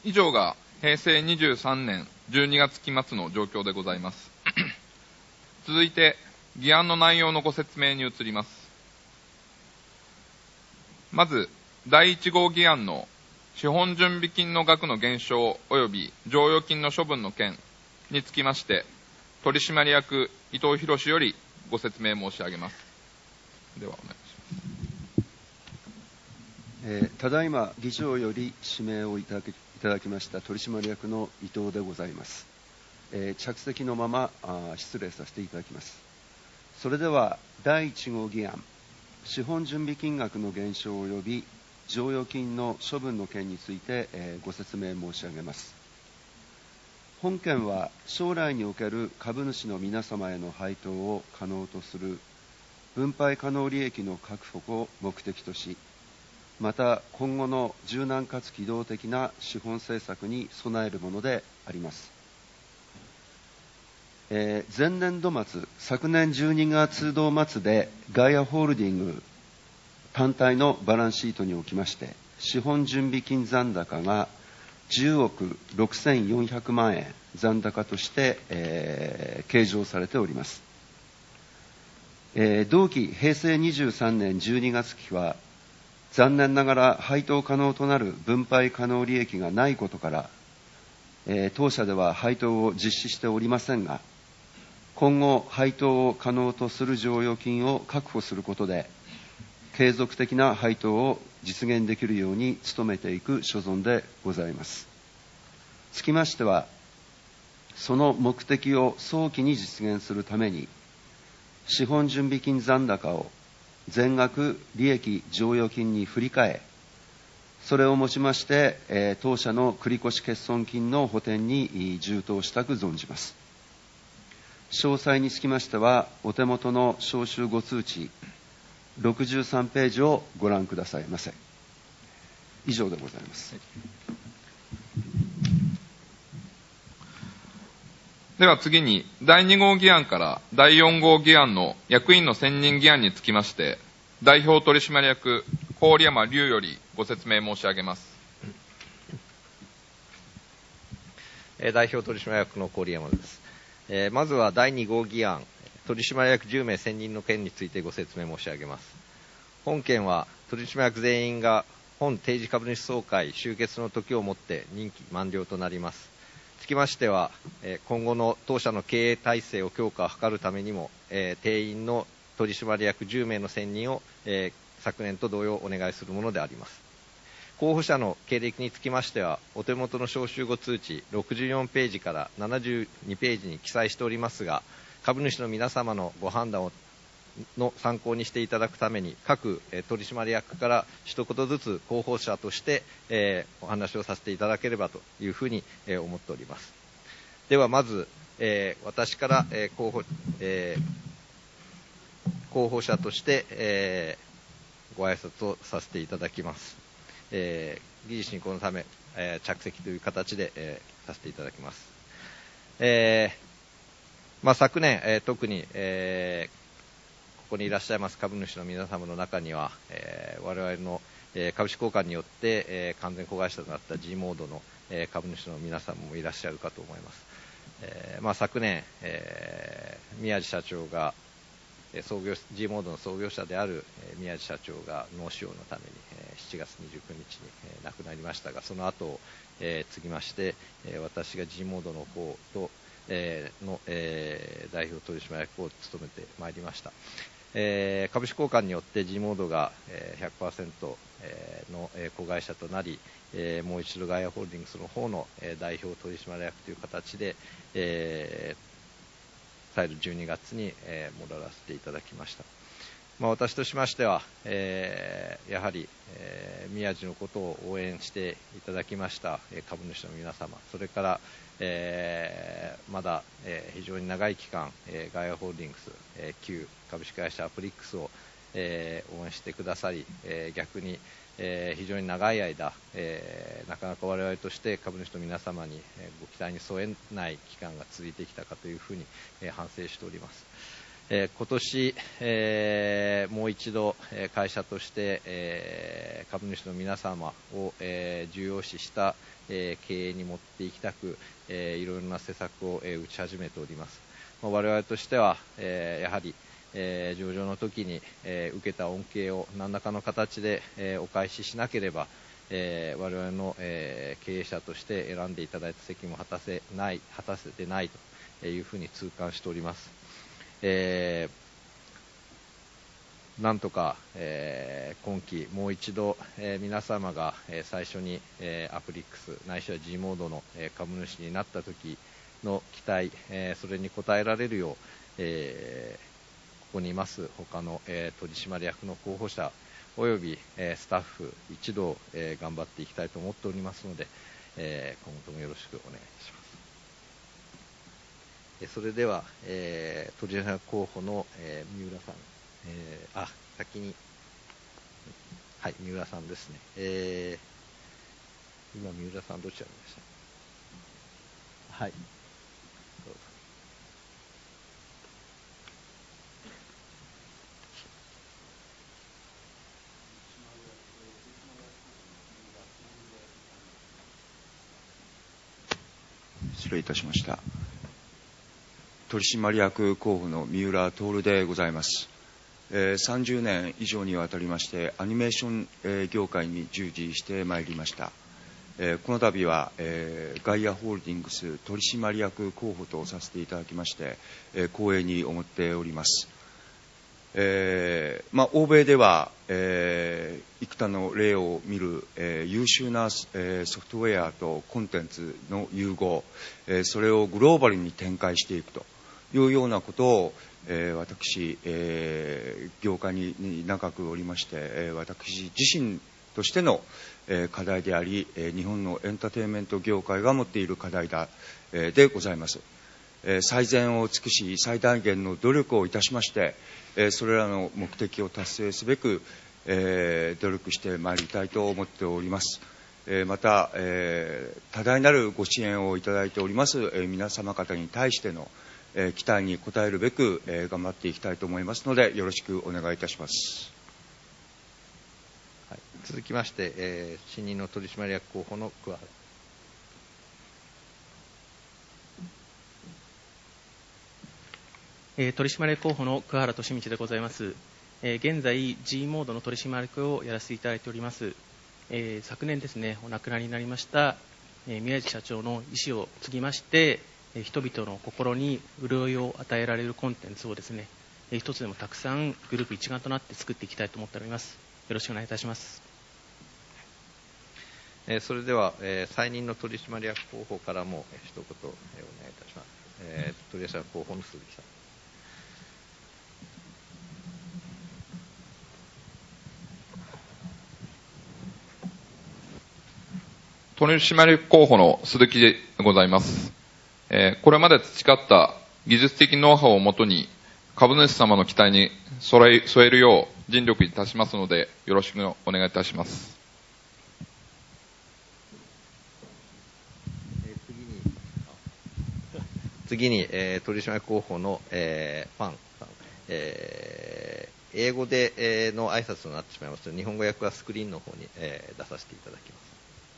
以上が平成23年12月期末の状況でございます。続いて、議案の内容のご説明に移ります。まず、第1号議案の資本準備金の額の減少及び剰余金の処分の件につきまして、取締役伊藤博よりご説明申し上げます。ではお願いします。 ただいま議長より指名をいただきました取締役の伊藤でございます。着席のまま失礼させていただきます。それでは第1号議案、資本準備金額の減少及び剰余金の処分の件について、ご説明申し上げます。本件は将来における株主の皆様への配当を可能とする分配可能利益の確保を目的とし、また今後の柔軟かつ機動的な資本政策に備えるものであります。前年度末、昨年12月度末でガイアホールディング単体のバランスシートにおきまして、資本準備金残高が10億6400万円残高として、計上されております。同期平成23年12月期は、残念ながら配当可能となる分配可能利益がないことから、当社では配当を実施しておりませんが、今後配当を可能とする剰余金を確保することで、継続的な配当を実現できるように努めていく所存でございます。つきましては、その目的を早期に実現するために、資本準備金残高を全額利益剰余金に振り替え、それをもちまして、当社の繰越欠損金の補填に充当したく存じます。詳細につきましては、お手元の招集ご通知63ページをご覧くださいませ。以上でございます。 では次に、第2号議案から第4号議案の役員の選任議案につきまして、代表取締役郡山龍よりご説明申し上げます。 代表取締役の郡山です。まずは第2号議案、取締役10名選任の件についてご説明申し上げます。本件は取締役全員が本定時株主総会終結の時をもって任期満了となります。つきましては、今後の当社の経営体制を強化を図るためにも、定員の取締役10名の選任を、昨年と同様お願いするものであります。候補者の経歴につきましては、お手元の招集ご通知64ページから72ページに記載しておりますが、株主の皆様のご判断の参考にしていただくために、各取締役から一言ずつ候補者として、お話をさせていただければというふうに、思っております。ではまず、私から、候補者として、ご挨拶をさせていただきます。議事進行のため、着席という形で、させていただきます。昨年、特に、ここにいらっしゃいます株主の皆様の中には、我々の、株式交換によって、完全子会社となった G モードの、株主の皆様もいらっしゃるかと思います。昨年、宮地社長がG モードの創業者である宮地社長が脳腫瘍のために7月29日に亡くなりましたが、その後を継ぎまして、私が G モードの方との代表取締役を務めてまいりました。株式交換によって G モードが 100% の子会社となり、もう一度ガイアホールディングスの方の代表取締役という形で再度12月に戻らせていただきました。私としましては、やはり宮地のことを応援していただきました株主の皆様、それからまだ非常に長い期間ガイアホールディングス旧株式会社アプリックスを応援してくださり、逆に非常に長い間なかなか我々として株主の皆様にご期待に添えない期間が続いてきたかというふうに反省しております。今年、もう一度会社として株主の皆様を重要視した経営に持っていきたく、いろいろな施策を、打ち始めております。我々としては、やはり、上場の時に、受けた恩恵を何らかの形で、お返ししなければ、我々の、経営者として選んでいただいた責務を果たせてないというふうに痛感しております。なんとか、今期もう一度、皆様が、最初に、アプリックスないしは G モードの、株主になった時の期待、それに応えられるよう、ここにいます他の、取締役の候補者および、スタッフ一同、頑張っていきたいと思っておりますので、今後ともよろしくお願いします。それでは、取締役候補の、三浦さん、先に、はい、三浦さんですね。今、三浦さんどちらにいました？はい。どうぞ。 失礼いたしました。取締役候補の三浦徹でございます。30年以上にわたりましてアニメーション、業界に従事してまいりました。この度は、ガイアホールディングス取締役候補とさせていただきまして、光栄に思っております。欧米では、幾多の例を見る、優秀な、ソフトウェアとコンテンツの融合、それをグローバルに展開していくというようなことを、私、業界に長くおりまして、私自身としての、課題であり、日本のエンターテインメント業界が持っている課題でございます。最善を尽くし最大限の努力をいたしまして、それらの目的を達成すべく、努力してまいりたいと思っております。また、多大なるご支援をいただいております、皆様方に対しての、期待に応えるべく、頑張っていきたいと思いますのでよろしくお願いいたします。 はい、続きまして、新任の取締役候補の桑原。 取締役候補の桑原利道でございます。現在 G モードの取締役をやらせていただいております。昨年ですねお亡くなりになりました、宮地社長の意思を継ぎまして、人々の心に潤いを与えられるコンテンツをですね、一つでもたくさんグループ一丸となって作っていきたいと思っております。よろしくお願いいたします。 それでは、再任の取締役候補からも、一言、お願いいたします。取締役候補の鈴木さん。 取締役候補の鈴木でございます。これまで培った技術的ノウハウをもとに株主様の期待に添えるよう尽力いたしますのでよろしくお願いいたします。 次に、取締役候補の、ファンさん、英語で、の挨拶となってしまいますので日本語訳はスクリーンの方に、出させていただきます。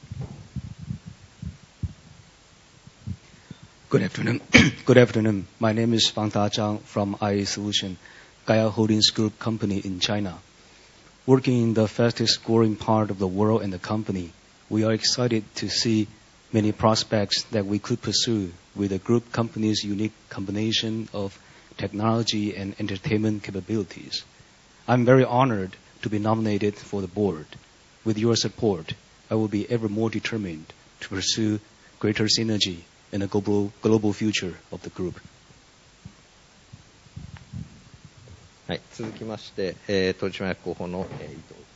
Good afternoon. Good afternoon. My name is Fang Ta Zhang from IA Solution, Gaia Holdings Group company in China. Working in the fastest growing part of the world and the company, we are excited to see many prospects that we could pursue with the group company's unique combination of technology and entertainment capabilities. I'm very honored to be nominated for the board. With your support, I will be ever more determined to pursue greater synergy in the global future of the group. はい、続きまして、取締役候補の、伊藤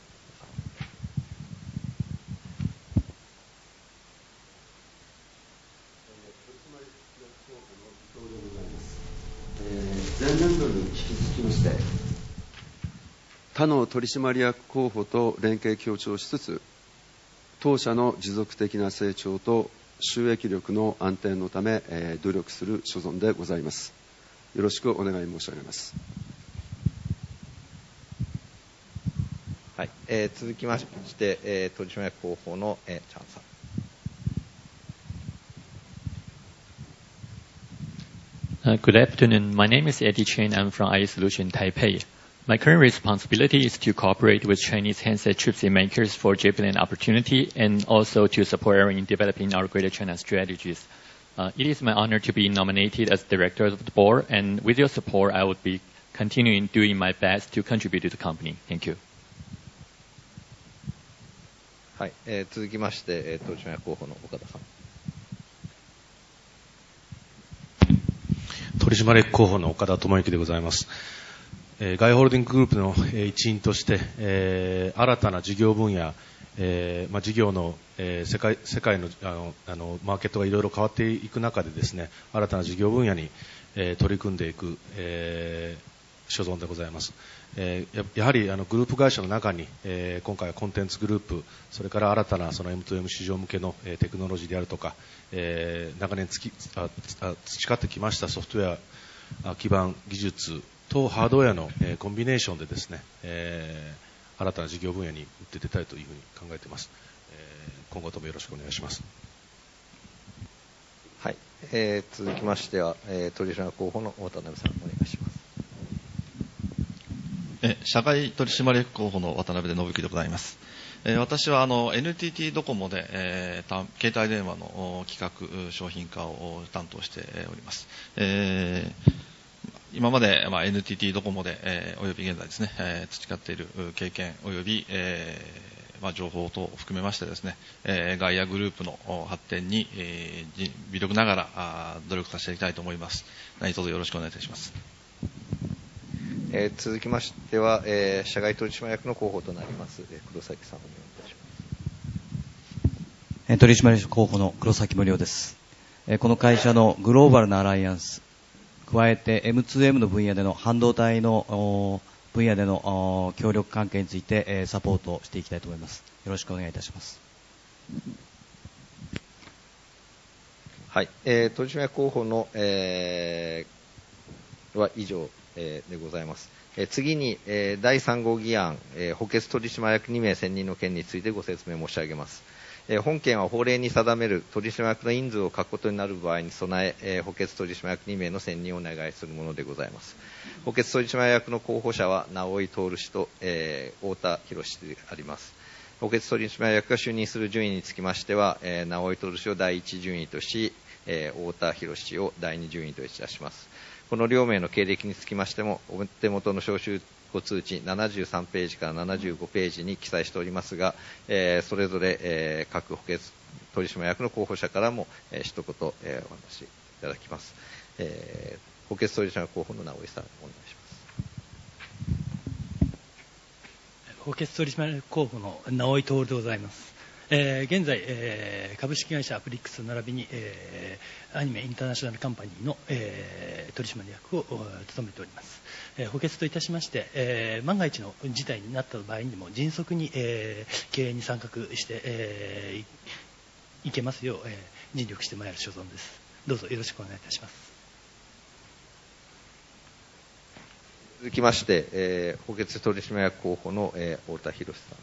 前年度に引き続きまして他の取締役候補と連携協調しつつ当社の持続的な成長と収益力の安定のため、努力する所存でございます。よろしくお願い申し上げます。 はい、続きまして、取締役候補の、チャンさん。 Good afternoon. My name is Eddie Chen. I'm from IE Solution Taipei. My current responsibility is to cooperate with Chinese handset chipset makers for JPLAN opportunity and also to support Aaron in developing our Greater China strategies. It is my honor to be nominated as director of the board, and with your support, I would be continuing doing my best to contribute to the company. Thank you. はい、続きまして、取締役候補の岡田さん。 取締役候補の岡田智之でございます。ガイホールディンググループの一員として、新たな事業分野、事業の、世界のマーケットがいろいろ変わっていく中でですね、新たな事業分野に、取り組んでいく、所存でございます。やはりグループ会社の中に、今回はコンテンツグループ、それから新たなその M2M 市場向けの、テクノロジーであるとか、長年培ってきましたソフトウェア基盤技術とハードウェアの、コンビネーションでですね、新たな事業分野に打って出たいというふうに考えています。今後ともよろしくお願いします。 はい、続きましては、取締役候補の渡辺さんお願いします。 社外取締役候補の渡辺信之でございます。私はNTT ドコモで、携帯電話の企画商品化を担当しております。今まで、NTT ドコモで、および現在ですね、培っている経験および、情報等を含めましてですね、ガイアグループの発展に、微力ながら努力させていきたいと思います。何卒よろしくお願いいたします。 続きましては、社外取締役の候補となります黒崎さんお願いいたします。取締役候補の黒崎無料です。この会社のグローバルなアライアンス、加えて M2M の分野での半導体の分野での協力関係についてサポートしていきたいと思います。よろしくお願いいたします。 はい、取締役候補の、は以上でございます。次に、第3号議案、補欠取締役2名選任の件についてご説明申し上げます。本件は法令に定める取締役の人数を欠くことになる場合に備え、補欠取締役2名の選任をお願いするものでございます。補欠取締役の候補者は直井徹氏と、太田博氏であります。補欠取締役が就任する順位につきましては、直井徹氏を第1順位とし、太田博氏を第2順位といたします。この両名の経歴につきましても、お手元の招集ご通知73ページから75ページに記載しておりますが、それぞれ、各補欠取締役の候補者からも、一言、お話しいただきます。補欠取締役候補の直井さん、お願いします。 補欠取締役候補の直井徹でございます。現在、株式会社アプリックス並びに、アニメインターナショナルカンパニーの、取締役を務めております。補欠といたしまして、万が一の事態になった場合にも迅速に、経営に参画して、いけますよう、尽力してまいる所存です。どうぞよろしくお願いいたします。 続きまして、補欠取締役候補の、太田博さん。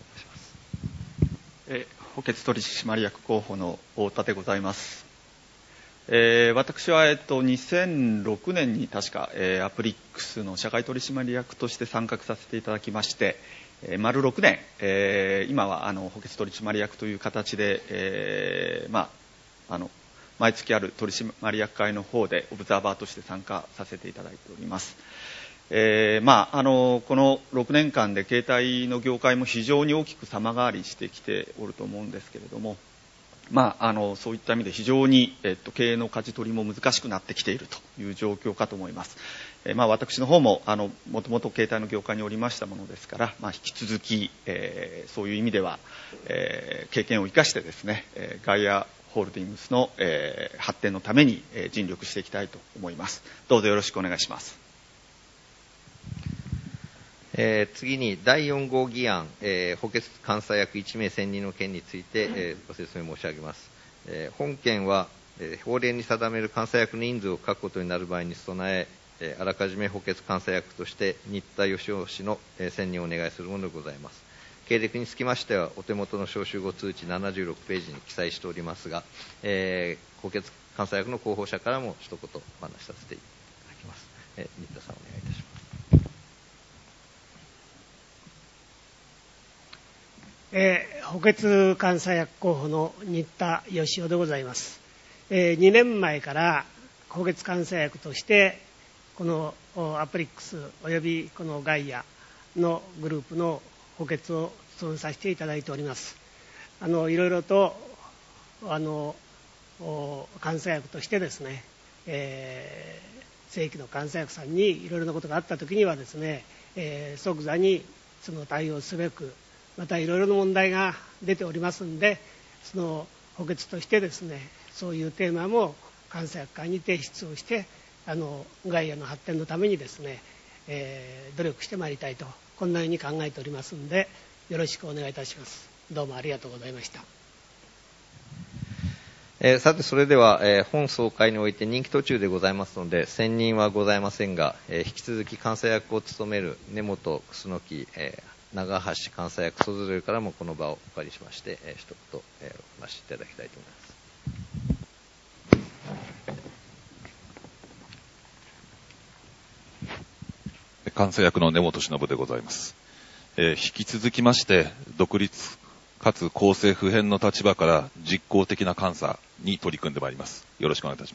補欠取締役候補の太田でございます。私は、2006年に確か、アプリックスの社外取締役として参画させていただきまして、丸6年、今は補欠取締役という形で、毎月ある取締役会の方でオブザーバーとして参加させていただいております。この6年間で携帯の業界も非常に大きく様変わりしてきておると思うんですけれども、そういった意味で非常に、経営の舵取りも難しくなってきているという状況かと思います。私の方ももともと携帯の業界におりましたものですから、引き続き、そういう意味では、経験を生かしてですね、ガイアホールディングスの、発展のために、尽力していきたいと思います。どうぞよろしくお願いします。 次に第4号議案、補欠監査役1名選任の件について、ご説明申し上げます。本件は、法令に定める監査役の人数を欠くことになる場合に備え、あらかじめ補欠監査役として新田義雄氏の、選任をお願いするものでございます。経歴につきましてはお手元の招集後通知76ページに記載しておりますが、補欠監査役の候補者からも一言お話しさせていただきます。新田さんお願いいたします。 補欠監査役候補の新田義雄でございます。2年前から補欠監査役としてこのアプリックスおよびこのガイアのグループの補欠を務めさせていただいております。いろいろと監査役としてですね、正規の監査役さんにいろいろなことがあったときにはですね、即座にその対応すべく、またいろいろな問題が出ておりますので、その補欠としてですね、そういうテーマも監査役会に提出をして、ガイアの発展のためにですね、努力してまいりたいと、こんなように考えておりますので、よろしくお願いいたします。どうもありがとうございました。 さてそれでは、本総会において任期途中でございますので選任はございませんが、引き続き監査役を務める根本楠木、長橋監査役それぞれからもこの場をお借りしまして、一言、お話しいただきたいと思います。監査役の根本忍でございます。引き続きまして独立かつ公正不変の立場から実効的な監査に取り組んでまいります。よろしくお願いいたします。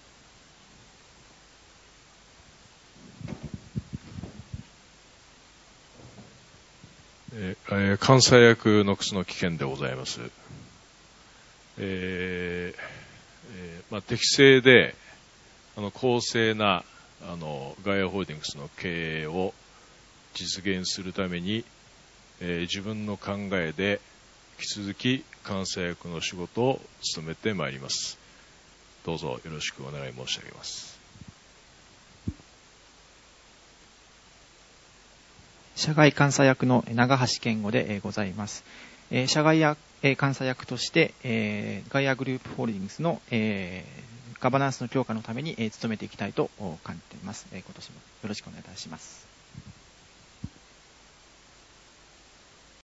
監査役の楠木健でございます。適正で公正なガイアホールディングスの経営を実現するために、自分の考えで引き続き監査役の仕事を務めてまいります。どうぞよろしくお願い申し上げます。 社外監査役の長橋健吾でございます。社外監査役として、ガイアグループホールディングスの、ガバナンスの強化のために、努めていきたいと考えています。今年もよろしくお願いいたします。